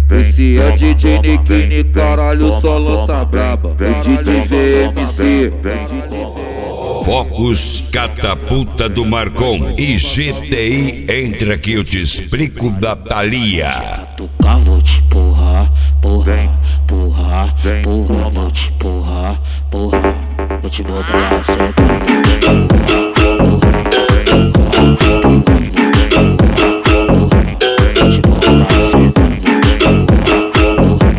Esse é DJ Niquini, caralho, só lança braba. O DJ VMC. Focus, catapulta do Marcon e GTI, entra que eu te explico da Thalia. Catucar, vou te porrar, porra, porra, porra, vou te porrar, porra, vou te botar a seta, vou te porrar, porra, vou te botar a seta, vou te porrar, porra,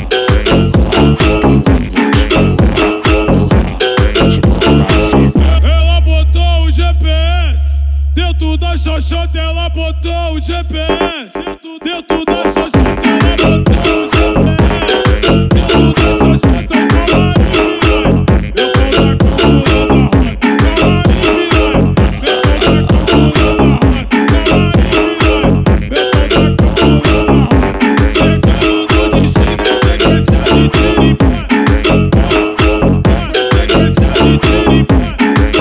vou te botar a seta. Ela botou o GPS dentro da xoxota, ela botou o GPS dentro da xoxota, ela botou o GPS dentro da xoxota, calma aí, piranha. Eu tô na calculando a rota, calma aí, piranha. Eu tô na calculando a rota, calma aí, piranha. Eu tô na calculando a rota. Chegando no destino, sequência de tiro e pá. Sequência de tiro e pá.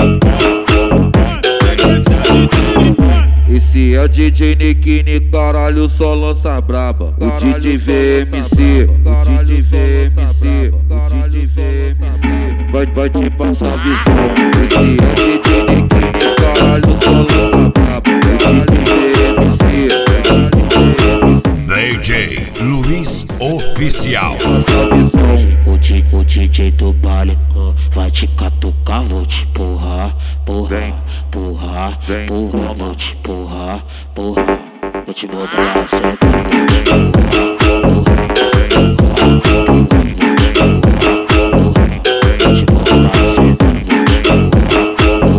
Esse é o DJ Niquini, caralho, só lança braba. O DJ VMC, o DJ VMC, o DJ VMC. Vai te passar visão. Esse é o DJ Niquini, caralho, só lança braba. O DJ VMC, DJ Luiz Oficial. O DJ do baile vai te catucar, vou te porrar, porra, porra, porra, vou te porrar, porra, vou te botar a seta, vou te porrar, porra, vou te botar a seta, vou te porrar,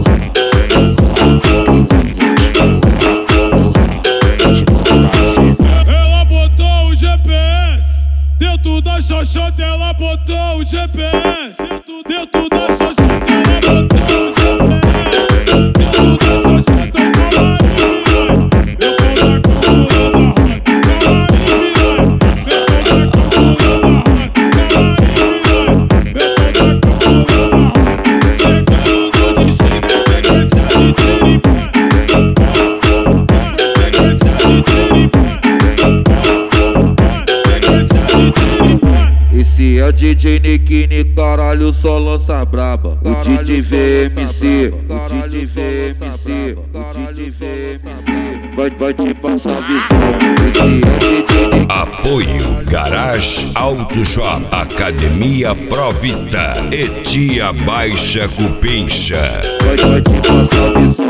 vou te botar a seta. Ela botou o GPS dentro da xoxota, ela botou o GPS dentro da xoxota, ela botou o GPS dentro da xoxota, calma aí, piranha. Eu tô na calculando a rota, calma aí, piranha. Eu tô na calculando a rota, calma aí, piranha. Eu tô na calculando a rota. Chegando no destino, sequência de tiro e pá. Sequência de tiro e pá. Esse é o DJ Niquini, caralho, só lança braba. O DJ VMC, o DJ VMC, o DJ VMC. Vai te passar visão. Esse é o DJ Niquini. Apoio Garage Auto Shop, Academia Provita e Tia Baixa Cupincha. Vai te passar visão.